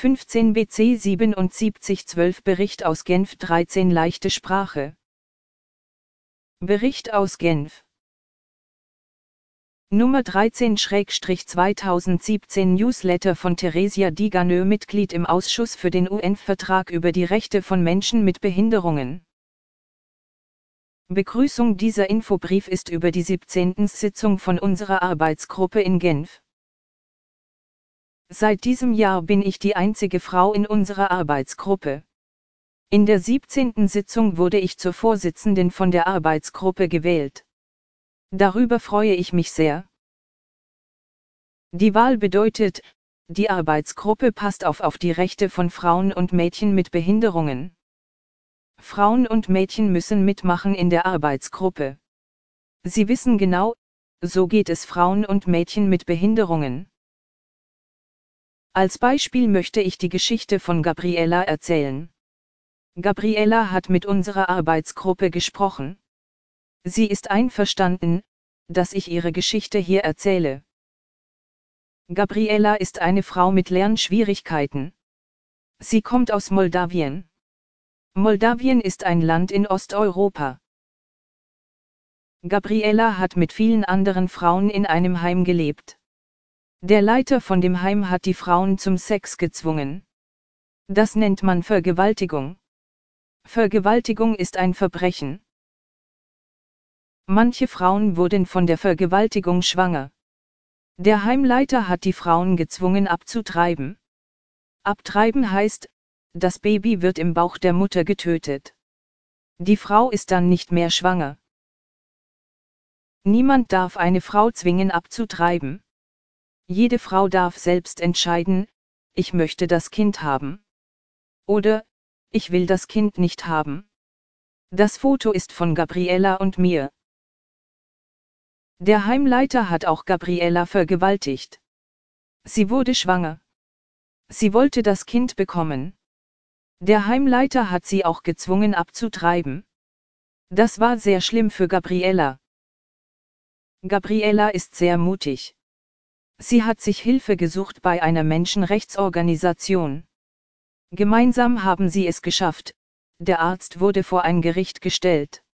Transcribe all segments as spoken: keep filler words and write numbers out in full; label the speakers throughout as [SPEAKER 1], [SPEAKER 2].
[SPEAKER 1] fünfzehn B C siebenundsiebzig zwölf Bericht aus Genf dreizehn Leichte Sprache. Bericht aus Genf. Nummer dreizehn zweitausendsiebzehn Newsletter von Theresia Diganö, Mitglied im Ausschuss für den U N-Vertrag über die Rechte von Menschen mit Behinderungen. Begrüßung. Dieser Infobrief ist über die siebzehnte Sitzung von unserer Arbeitsgruppe in Genf. Seit diesem Jahr bin ich die einzige Frau in unserer Arbeitsgruppe. In der siebzehnten Sitzung wurde ich zur Vorsitzenden von der Arbeitsgruppe gewählt. Darüber freue ich mich sehr. Die Wahl bedeutet, die Arbeitsgruppe passt auf auf die Rechte von Frauen und Mädchen mit Behinderungen. Frauen und Mädchen müssen mitmachen in der Arbeitsgruppe. Sie wissen genau, so geht es Frauen und Mädchen mit Behinderungen. Als Beispiel möchte ich die Geschichte von Gabriella erzählen. Gabriella hat mit unserer Arbeitsgruppe gesprochen. Sie ist einverstanden, dass ich ihre Geschichte hier erzähle. Gabriella ist eine Frau mit Lernschwierigkeiten. Sie kommt aus Moldawien. Moldawien ist ein Land in Osteuropa. Gabriella hat mit vielen anderen Frauen in einem Heim gelebt. Der Leiter von dem Heim hat die Frauen zum Sex gezwungen. Das nennt man Vergewaltigung. Vergewaltigung ist ein Verbrechen. Manche Frauen wurden von der Vergewaltigung schwanger. Der Heimleiter hat die Frauen gezwungen abzutreiben. Abtreiben heißt, das Baby wird im Bauch der Mutter getötet. Die Frau ist dann nicht mehr schwanger. Niemand darf eine Frau zwingen abzutreiben. Jede Frau darf selbst entscheiden, ich möchte das Kind haben. Oder, ich will das Kind nicht haben. Das Foto ist von Gabriella und mir. Der Heimleiter hat auch Gabriella vergewaltigt. Sie wurde schwanger. Sie wollte das Kind bekommen. Der Heimleiter hat sie auch gezwungen abzutreiben. Das war sehr schlimm für Gabriella. Gabriella ist sehr mutig. Sie hat sich Hilfe gesucht bei einer Menschenrechtsorganisation. Gemeinsam haben sie es geschafft, der Arzt wurde vor ein Gericht gestellt.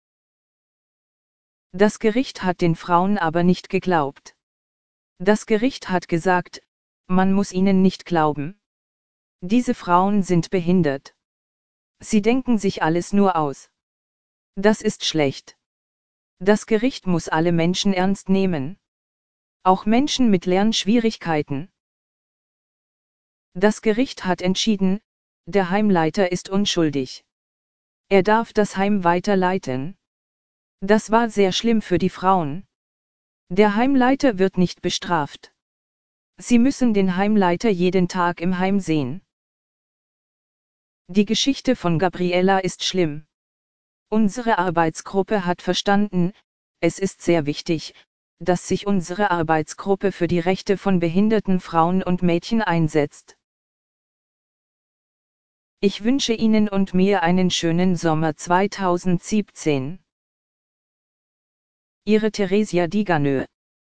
[SPEAKER 1] Das Gericht hat den Frauen aber nicht geglaubt. Das Gericht hat gesagt, man muss ihnen nicht glauben. Diese Frauen sind behindert. Sie denken sich alles nur aus. Das ist schlecht. Das Gericht muss alle Menschen ernst nehmen. Auch Menschen mit Lernschwierigkeiten. Das Gericht hat entschieden, der Heimleiter ist unschuldig. Er darf das Heim weiterleiten. Das war sehr schlimm für die Frauen. Der Heimleiter wird nicht bestraft. Sie müssen den Heimleiter jeden Tag im Heim sehen. Die Geschichte von Gabriella ist schlimm. Unsere Arbeitsgruppe hat verstanden, es ist sehr wichtig, dass sich unsere Arbeitsgruppe für die Rechte von behinderten Frauen und Mädchen einsetzt. Ich wünsche Ihnen und mir einen schönen Sommer zweitausendsiebzehn. Ihre Theresia Diganö.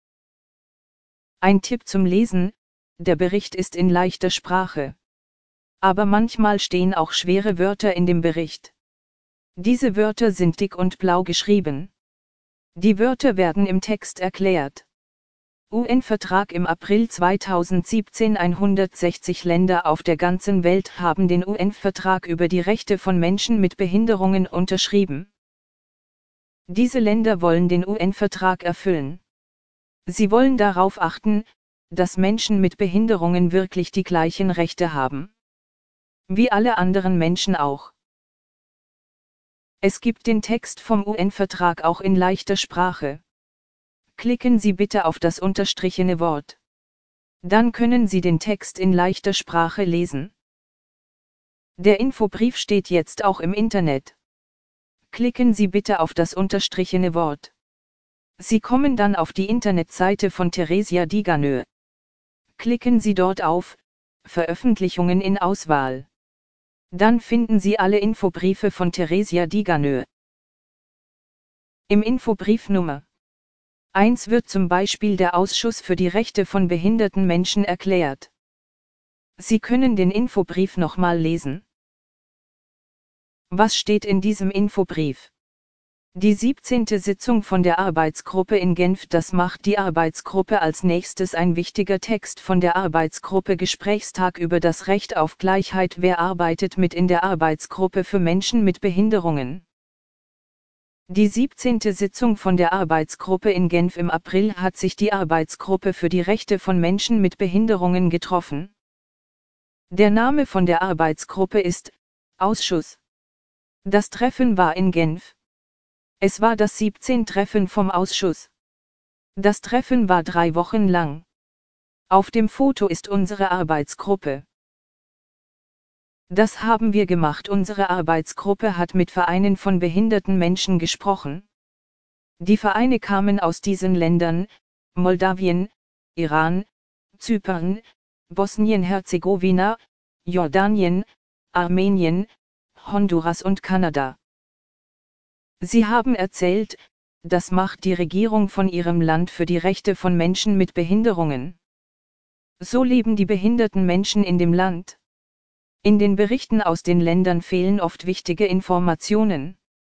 [SPEAKER 1] Ein Tipp zum Lesen: Der Bericht ist in leichter Sprache. Aber manchmal stehen auch schwere Wörter in dem Bericht. Diese Wörter sind dick und blau geschrieben. Die Wörter werden im Text erklärt. U N-Vertrag im April zweitausendsiebzehn. hundertsechzig Länder auf der ganzen Welt haben den U N-Vertrag über die Rechte von Menschen mit Behinderungen unterschrieben. Diese Länder wollen den U N-Vertrag erfüllen. Sie wollen darauf achten, dass Menschen mit Behinderungen wirklich die gleichen Rechte haben. Wie alle anderen Menschen auch. Es gibt den Text vom U N-Vertrag auch in leichter Sprache. Klicken Sie bitte auf das unterstrichene Wort. Dann können Sie den Text in leichter Sprache lesen. Der Infobrief steht jetzt auch im Internet. Klicken Sie bitte auf das unterstrichene Wort. Sie kommen dann auf die Internetseite von Theresia Diganö. Klicken Sie dort auf Veröffentlichungen in Auswahl. Dann finden Sie alle Infobriefe von Theresia Diganö. Im Infobrief Nummer eins wird zum Beispiel der Ausschuss für die Rechte von behinderten Menschen erklärt. Sie können den Infobrief nochmal lesen. Was steht in diesem Infobrief? Die siebzehnte Sitzung von der Arbeitsgruppe in Genf. Das macht die Arbeitsgruppe als nächstes. Ein wichtiger Text von der Arbeitsgruppe Gesprächstag über das Recht auf Gleichheit. Wer arbeitet mit in der Arbeitsgruppe für Menschen mit Behinderungen? Die siebzehnte Sitzung von der Arbeitsgruppe in Genf. Im April hat sich die Arbeitsgruppe für die Rechte von Menschen mit Behinderungen getroffen. Der Name von der Arbeitsgruppe ist Ausschuss. Das Treffen war in Genf. Es war das siebzehnte Treffen vom Ausschuss. Das Treffen war drei Wochen lang. Auf dem Foto ist unsere Arbeitsgruppe. Das haben wir gemacht. Unsere Arbeitsgruppe hat mit Vereinen von behinderten Menschen gesprochen. Die Vereine kamen aus diesen Ländern: Moldawien, Iran, Zypern, Bosnien-Herzegowina, Jordanien, Armenien, Honduras und Kanada. Sie haben erzählt, das macht die Regierung von ihrem Land für die Rechte von Menschen mit Behinderungen. So leben die behinderten Menschen in dem Land. In den Berichten aus den Ländern fehlen oft wichtige Informationen.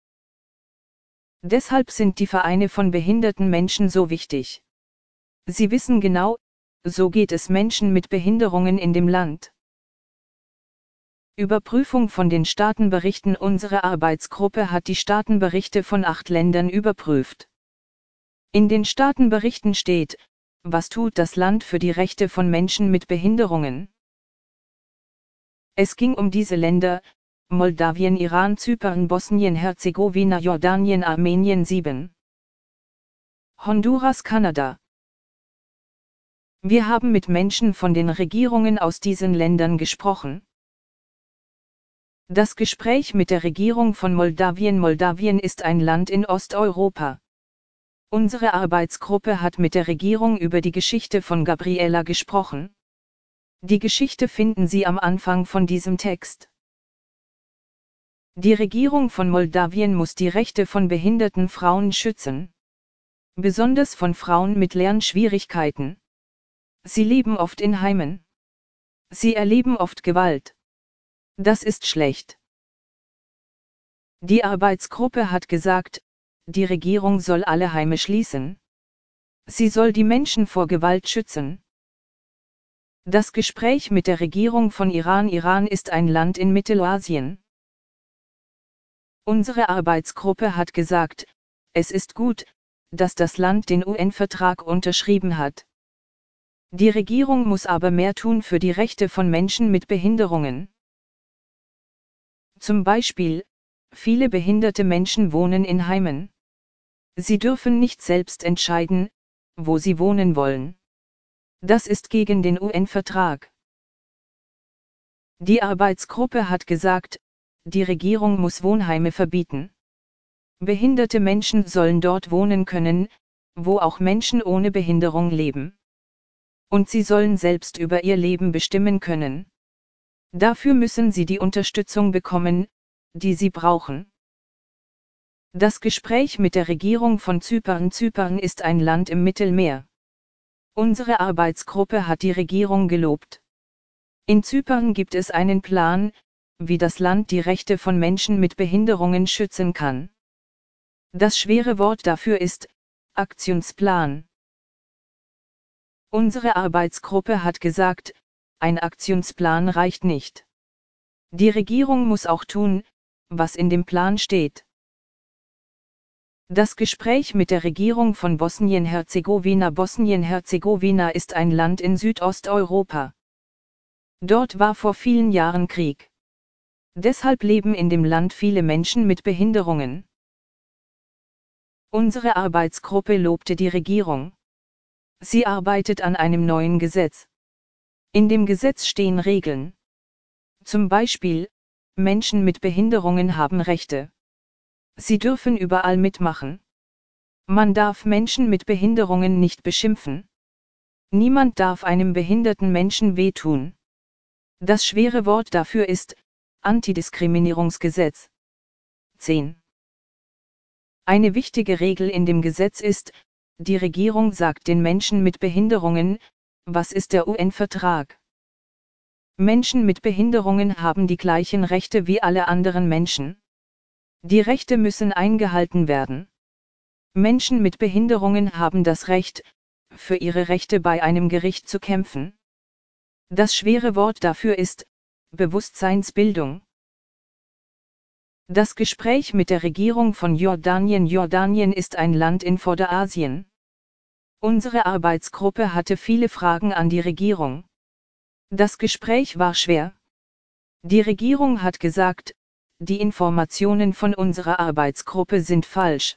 [SPEAKER 1] Deshalb sind die Vereine von behinderten Menschen so wichtig. Sie wissen genau, so geht es Menschen mit Behinderungen in dem Land. Überprüfung von den Staatenberichten. Unsere Arbeitsgruppe hat die Staatenberichte von acht Ländern überprüft. In den Staatenberichten steht, was tut das Land für die Rechte von Menschen mit Behinderungen. Es ging um diese Länder: Moldawien, Iran, Zypern, Bosnien-Herzegowina, Jordanien, Armenien. sieben. Honduras, Kanada. Wir haben mit Menschen von den Regierungen aus diesen Ländern gesprochen. Das Gespräch mit der Regierung von Moldawien. Moldawien ist ein Land in Osteuropa. Unsere Arbeitsgruppe hat mit der Regierung über die Geschichte von Gabriela gesprochen. Die Geschichte finden Sie am Anfang von diesem Text. Die Regierung von Moldawien muss die Rechte von behinderten Frauen schützen. Besonders von Frauen mit Lernschwierigkeiten. Sie leben oft in Heimen. Sie erleben oft Gewalt. Das ist schlecht. Die Arbeitsgruppe hat gesagt, die Regierung soll alle Heime schließen. Sie soll die Menschen vor Gewalt schützen. Das Gespräch mit der Regierung von Iran. Iran ist ein Land in Mittelasien. Unsere Arbeitsgruppe hat gesagt, es ist gut, dass das Land den U N-Vertrag unterschrieben hat. Die Regierung muss aber mehr tun für die Rechte von Menschen mit Behinderungen. Zum Beispiel, viele behinderte Menschen wohnen in Heimen. Sie dürfen nicht selbst entscheiden, wo sie wohnen wollen. Das ist gegen den U N-Vertrag. Die Arbeitsgruppe hat gesagt, die Regierung muss Wohnheime verbieten. Behinderte Menschen sollen dort wohnen können, wo auch Menschen ohne Behinderung leben. Und sie sollen selbst über ihr Leben bestimmen können. Dafür müssen sie die Unterstützung bekommen, die sie brauchen. Das Gespräch mit der Regierung von Zypern. Zypern ist ein Land im Mittelmeer. Unsere Arbeitsgruppe hat die Regierung gelobt. In Zypern gibt es einen Plan, wie das Land die Rechte von Menschen mit Behinderungen schützen kann. Das schwere Wort dafür ist Aktionsplan. Unsere Arbeitsgruppe hat gesagt, ein Aktionsplan reicht nicht. Die Regierung muss auch tun, was in dem Plan steht. Das Gespräch mit der Regierung von Bosnien-Herzegowina. Bosnien-Herzegowina ist ein Land in Südosteuropa. Dort war vor vielen Jahren Krieg. Deshalb leben in dem Land viele Menschen mit Behinderungen. Unsere Arbeitsgruppe lobte die Regierung. Sie arbeitet an einem neuen Gesetz. In dem Gesetz stehen Regeln. Zum Beispiel, Menschen mit Behinderungen haben Rechte. Sie dürfen überall mitmachen. Man darf Menschen mit Behinderungen nicht beschimpfen. Niemand darf einem behinderten Menschen wehtun. Das schwere Wort dafür ist Antidiskriminierungsgesetz. zehn. Eine wichtige Regel in dem Gesetz ist, die Regierung sagt den Menschen mit Behinderungen, was ist der U N-Vertrag? Menschen mit Behinderungen haben die gleichen Rechte wie alle anderen Menschen. Die Rechte müssen eingehalten werden. Menschen mit Behinderungen haben das Recht, für ihre Rechte bei einem Gericht zu kämpfen. Das schwere Wort dafür ist Bewusstseinsbildung. Das Gespräch mit der Regierung von Jordanien. Jordanien ist ein Land in Vorderasien. Unsere Arbeitsgruppe hatte viele Fragen an die Regierung. Das Gespräch war schwer. Die Regierung hat gesagt, die Informationen von unserer Arbeitsgruppe sind falsch.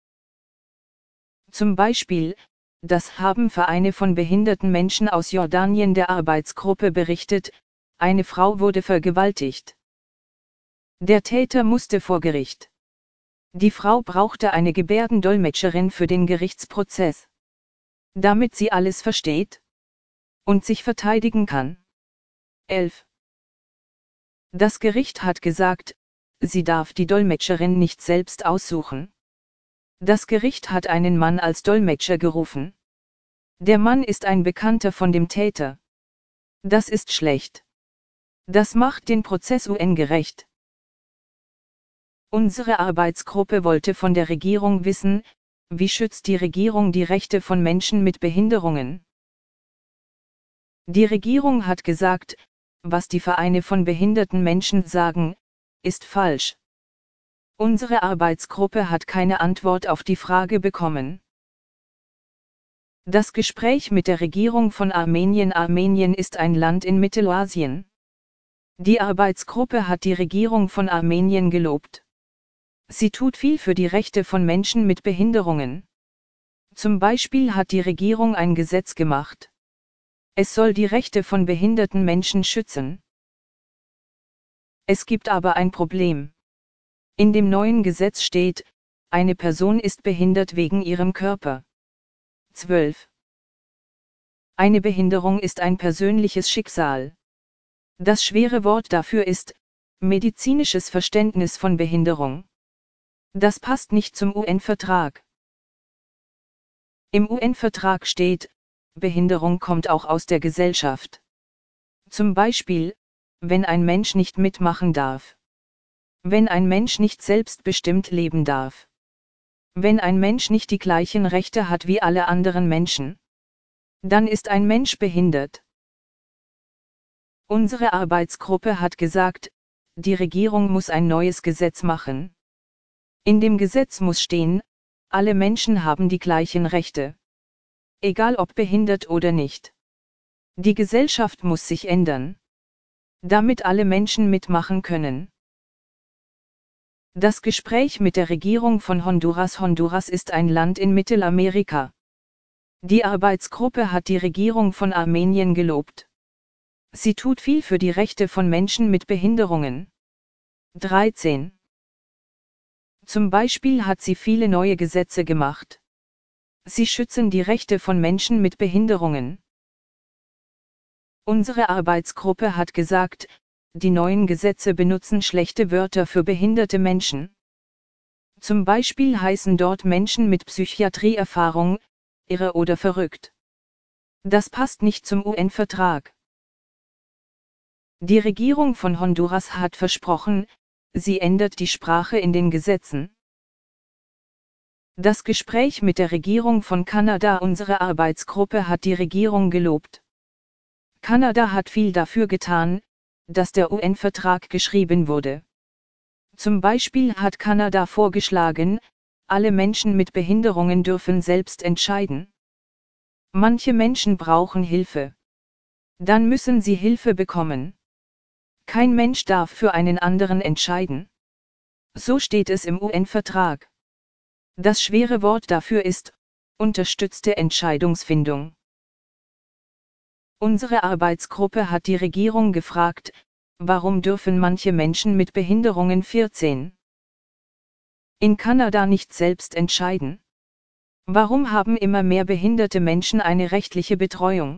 [SPEAKER 1] Zum Beispiel, das haben Vereine von behinderten Menschen aus Jordanien der Arbeitsgruppe berichtet, eine Frau wurde vergewaltigt. Der Täter musste vor Gericht. Die Frau brauchte eine Gebärdendolmetscherin für den Gerichtsprozess. Damit sie alles versteht und sich verteidigen kann. elf. Das Gericht hat gesagt, sie darf die Dolmetscherin nicht selbst aussuchen. Das Gericht hat einen Mann als Dolmetscher gerufen. Der Mann ist ein Bekannter von dem Täter. Das ist schlecht. Das macht den Prozess ungerecht. Unsere Arbeitsgruppe wollte von der Regierung wissen, wie schützt die Regierung die Rechte von Menschen mit Behinderungen? Die Regierung hat gesagt, was die Vereine von behinderten Menschen sagen, ist falsch. Unsere Arbeitsgruppe hat keine Antwort auf die Frage bekommen. Das Gespräch mit der Regierung von Armenien. Armenien ist ein Land in Mittelasien. Die Arbeitsgruppe hat die Regierung von Armenien gelobt. Sie tut viel für die Rechte von Menschen mit Behinderungen. Zum Beispiel hat die Regierung ein Gesetz gemacht. Es soll die Rechte von behinderten Menschen schützen. Es gibt aber ein Problem. In dem neuen Gesetz steht, eine Person ist behindert wegen ihrem Körper. zwölf. Eine Behinderung ist ein persönliches Schicksal. Das schwere Wort dafür ist medizinisches Verständnis von Behinderung. Das passt nicht zum U N-Vertrag. Im U N-Vertrag steht, Behinderung kommt auch aus der Gesellschaft. Zum Beispiel, wenn ein Mensch nicht mitmachen darf. Wenn ein Mensch nicht selbstbestimmt leben darf. Wenn ein Mensch nicht die gleichen Rechte hat wie alle anderen Menschen. Dann ist ein Mensch behindert. Unsere Arbeitsgruppe hat gesagt, die Regierung muss ein neues Gesetz machen. In dem Gesetz muss stehen, alle Menschen haben die gleichen Rechte. Egal ob behindert oder nicht. Die Gesellschaft muss sich ändern. Damit alle Menschen mitmachen können. Das Gespräch mit der Regierung von Honduras. Honduras ist ein Land in Mittelamerika. Die Arbeitsgruppe hat die Regierung von Armenien gelobt. Sie tut viel für die Rechte von Menschen mit Behinderungen. dreizehn. Zum Beispiel hat sie viele neue Gesetze gemacht. Sie schützen die Rechte von Menschen mit Behinderungen. Unsere Arbeitsgruppe hat gesagt, die neuen Gesetze benutzen schlechte Wörter für behinderte Menschen. Zum Beispiel heißen dort Menschen mit Psychiatrieerfahrung, irre oder verrückt. Das passt nicht zum U N-Vertrag. Die Regierung von Honduras hat versprochen, sie ändert die Sprache in den Gesetzen. Das Gespräch mit der Regierung von Kanada. Unsere Arbeitsgruppe hat die Regierung gelobt. Kanada hat viel dafür getan, dass der U N-Vertrag geschrieben wurde. Zum Beispiel hat Kanada vorgeschlagen, alle Menschen mit Behinderungen dürfen selbst entscheiden. Manche Menschen brauchen Hilfe. Dann müssen sie Hilfe bekommen. Kein Mensch darf für einen anderen entscheiden. So steht es im U N-Vertrag. Das schwere Wort dafür ist unterstützte Entscheidungsfindung. Unsere Arbeitsgruppe hat die Regierung gefragt, warum dürfen manche Menschen mit Behinderungen vierzehn in Kanada nicht selbst entscheiden? Warum haben immer mehr behinderte Menschen eine rechtliche Betreuung?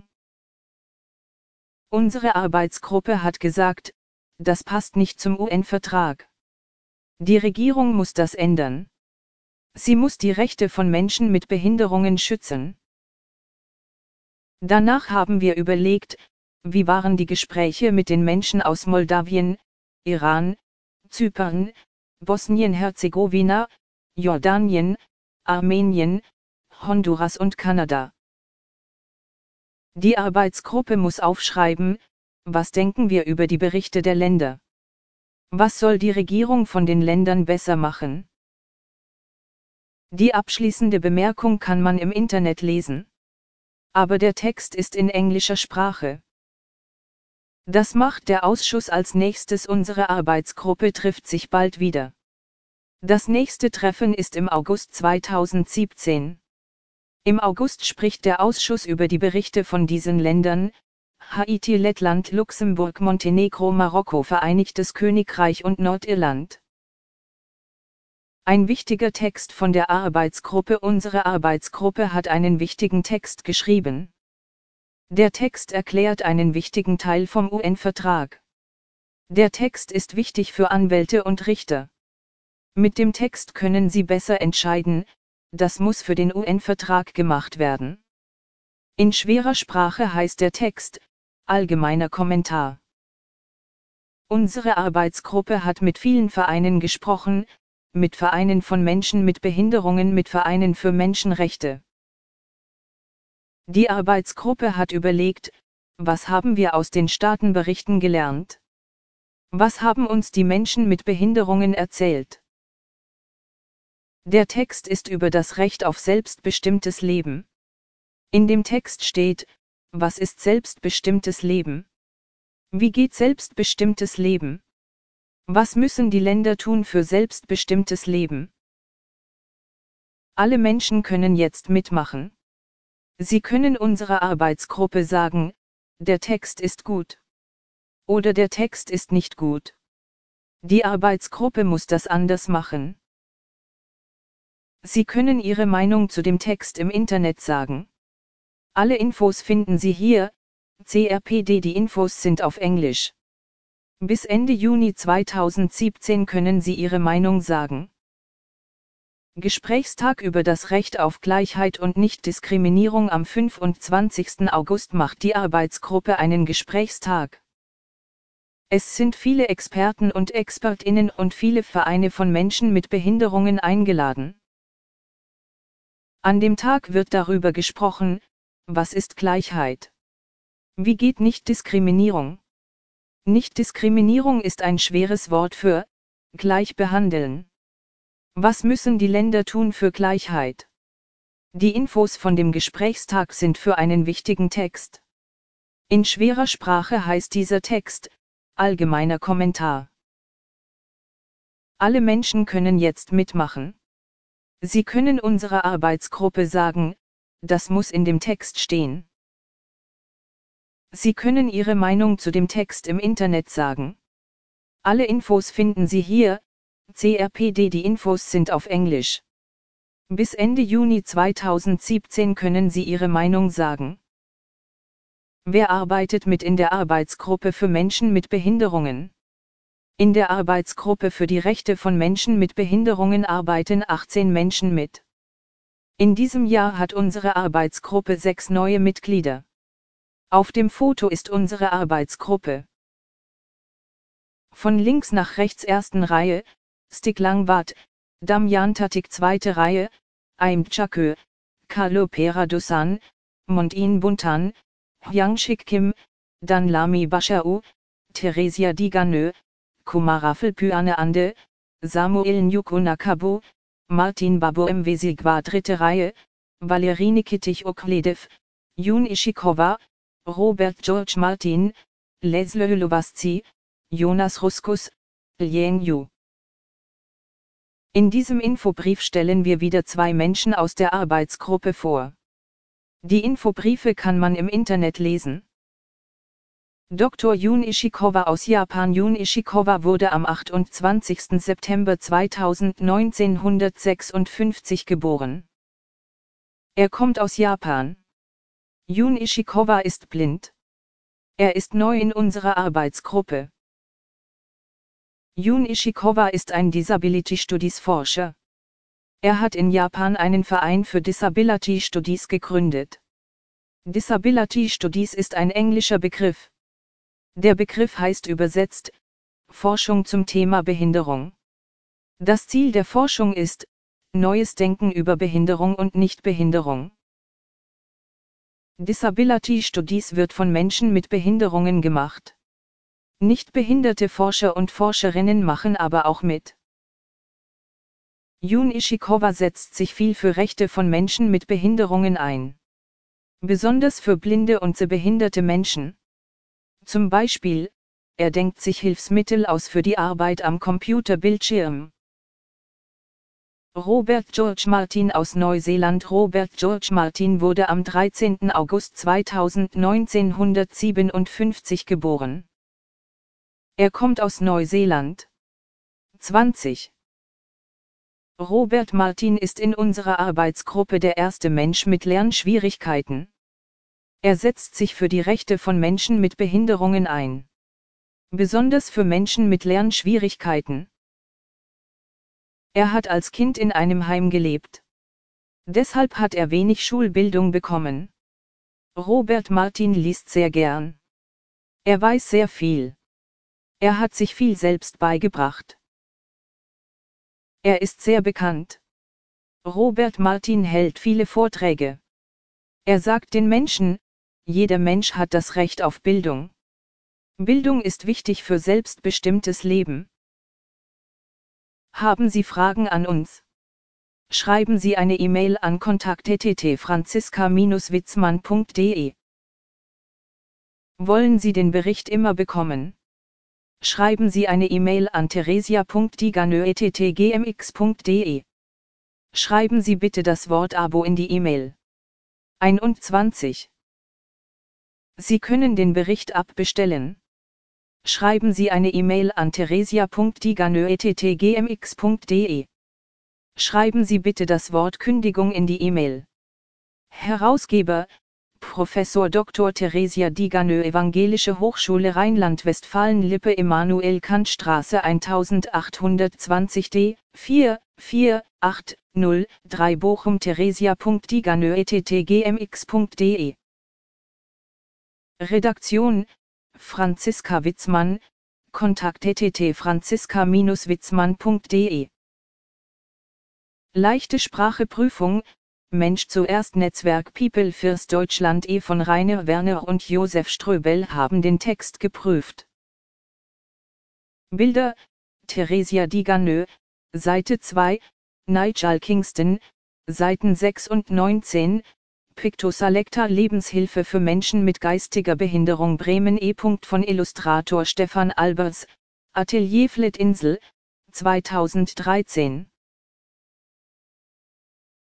[SPEAKER 1] Unsere Arbeitsgruppe hat gesagt, das passt nicht zum U N-Vertrag. Die Regierung muss das ändern. Sie muss die Rechte von Menschen mit Behinderungen schützen. Danach haben wir überlegt, wie waren die Gespräche mit den Menschen aus Moldawien, Iran, Zypern, Bosnien-Herzegowina, Jordanien, Armenien, Honduras und Kanada. Die Arbeitsgruppe muss aufschreiben, was denken wir über die Berichte der Länder? Was soll die Regierung von den Ländern besser machen? Die abschließende Bemerkung kann man im Internet lesen. Aber der Text ist in englischer Sprache. Das macht der Ausschuss als nächstes. Unsere Arbeitsgruppe trifft sich bald wieder. Das nächste Treffen ist im August zweitausendsiebzehn. Im August spricht der Ausschuss über die Berichte von diesen Ländern: Haiti, Lettland, Luxemburg, Montenegro, Marokko, Vereinigtes Königreich und Nordirland. Ein wichtiger Text von der Arbeitsgruppe. Unsere Arbeitsgruppe hat einen wichtigen Text geschrieben. Der Text erklärt einen wichtigen Teil vom U N-Vertrag. Der Text ist wichtig für Anwälte und Richter. Mit dem Text können sie besser entscheiden, das muss für den U N-Vertrag gemacht werden. In schwerer Sprache heißt der Text: Allgemeiner Kommentar. Unsere Arbeitsgruppe hat mit vielen Vereinen gesprochen, mit Vereinen von Menschen mit Behinderungen, mit Vereinen für Menschenrechte. Die Arbeitsgruppe hat überlegt, was haben wir aus den Staatenberichten gelernt? Was haben uns die Menschen mit Behinderungen erzählt? Der Text ist über das Recht auf selbstbestimmtes Leben. In dem Text steht, was ist selbstbestimmtes Leben? Wie geht selbstbestimmtes Leben? Was müssen die Länder tun für selbstbestimmtes Leben? Alle Menschen können jetzt mitmachen. Sie können unserer Arbeitsgruppe sagen, der Text ist gut. Oder der Text ist nicht gut. Die Arbeitsgruppe muss das anders machen. Sie können Ihre Meinung zu dem Text im Internet sagen. Alle Infos finden Sie hier, C R P D. Die Infos sind auf Englisch. Bis Ende Juni zweitausendsiebzehn können Sie Ihre Meinung sagen. Gesprächstag über das Recht auf Gleichheit und Nichtdiskriminierung. Am fünfundzwanzigsten August macht die Arbeitsgruppe einen Gesprächstag. Es sind viele Experten und Expertinnen und viele Vereine von Menschen mit Behinderungen eingeladen. An dem Tag wird darüber gesprochen, was ist Gleichheit? Wie geht Nichtdiskriminierung? Nichtdiskriminierung ist ein schweres Wort für gleich behandeln. Was müssen die Länder tun für Gleichheit? Die Infos von dem Gesprächstag sind für einen wichtigen Text. In schwerer Sprache heißt dieser Text: Allgemeiner Kommentar. Alle Menschen können jetzt mitmachen. Sie können unserer Arbeitsgruppe sagen, das muss in dem Text stehen. Sie können Ihre Meinung zu dem Text im Internet sagen. Alle Infos finden Sie hier, C R P D. Die Infos sind auf Englisch. Bis Ende Juni zweitausendsiebzehn können Sie Ihre Meinung sagen. Wer arbeitet mit in der Arbeitsgruppe für Menschen mit Behinderungen? In der Arbeitsgruppe für die Rechte von Menschen mit Behinderungen arbeiten achtzehn Menschen mit. In diesem Jahr hat unsere Arbeitsgruppe sechs neue Mitglieder. Auf dem Foto ist unsere Arbeitsgruppe. Von links nach rechts: ersten Reihe, Stig Langvad, Damjan Tatik, zweite Reihe, Aim Chakö, Carlo Peradusan, Montin Buntan, Hyang Shik Kim, Dan Lami Bashau, Theresia Diganö, Kumarafel Pyane Ande, Samuel Nyuko Nakabo, Martin Babo Mwesigwa, dritte Reihe, Valerie Nikitich Okledev, Jun Ishikova, Robert George Martin, Leslie Lovasci, Jonas Ruskus, Liang Yu. In diesem Infobrief stellen wir wieder zwei Menschen aus der Arbeitsgruppe vor. Die Infobriefe kann man im Internet lesen. Doktor Jun Ishikawa aus Japan. Jun Ishikawa wurde am achtundzwanzigsten September zweitausendneunzehnhundertsechsundfünfzig geboren. Er kommt aus Japan. Jun Ishikawa ist blind. Er ist neu in unserer Arbeitsgruppe. Jun Ishikawa ist ein Disability Studies Forscher. Er hat in Japan einen Verein für Disability Studies gegründet. Disability Studies ist ein englischer Begriff. Der Begriff heißt übersetzt, Forschung zum Thema Behinderung. Das Ziel der Forschung ist, neues Denken über Behinderung und Nichtbehinderung. Disability Studies wird von Menschen mit Behinderungen gemacht. Nichtbehinderte Forscher und Forscherinnen machen aber auch mit. Jun Ishikawa setzt sich viel für Rechte von Menschen mit Behinderungen ein. Besonders für blinde und sehbehinderte Menschen. Zum Beispiel, er denkt sich Hilfsmittel aus für die Arbeit am Computerbildschirm. Robert George Martin aus Neuseeland. Robert George Martin wurde am dreizehnten August neunzehnhundertsiebenundfünfzig geboren. Er kommt aus Neuseeland. zwanzig. Robert Martin ist in unserer Arbeitsgruppe der erste Mensch mit Lernschwierigkeiten. Er setzt sich für die Rechte von Menschen mit Behinderungen ein. Besonders für Menschen mit Lernschwierigkeiten. Er hat als Kind in einem Heim gelebt. Deshalb hat er wenig Schulbildung bekommen. Robert Martin liest sehr gern. Er weiß sehr viel. Er hat sich viel selbst beigebracht. Er ist sehr bekannt. Robert Martin hält viele Vorträge. Er sagt den Menschen, jeder Mensch hat das Recht auf Bildung. Bildung ist wichtig für selbstbestimmtes Leben. Haben Sie Fragen an uns? Schreiben Sie eine E-Mail an kontakt at franziska Bindestrich witzmann punkt de. Wollen Sie den Bericht immer bekommen? Schreiben Sie eine E-Mail an theresia punkt diganö at gmx punkt de. Schreiben Sie bitte das Wort Abo in die E-Mail. einundzwanzig. Sie können den Bericht abbestellen. Schreiben Sie eine E-Mail an theresia punkt diganö at gmx punkt de. Schreiben Sie bitte das Wort Kündigung in die E-Mail. Herausgeber, Professor Doktor Theresia Diganö, Evangelische Hochschule Rheinland-Westfalen-Lippe, Emanuel Kant Straße achtzehn zwanzig D, vier vier acht null drei Bochum. theresia punkt diganö at gmx punkt de. Redaktion, Franziska Witzmann, kontakt at franziska Bindestrich witzmann punkt de. Leichte Spracheprüfung, Mensch zuerst Netzwerk People First Deutschland E. von Rainer Werner und Josef Ströbel haben den Text geprüft. Bilder, Theresia Diganö, Seite zwei, Nigel Kingston, Seiten sechs und neunzehn, Pictoselecta Lebenshilfe für Menschen mit geistiger Behinderung Bremen E. von Illustrator Stefan Albers, Atelier Flettinsel, zweitausenddreizehn.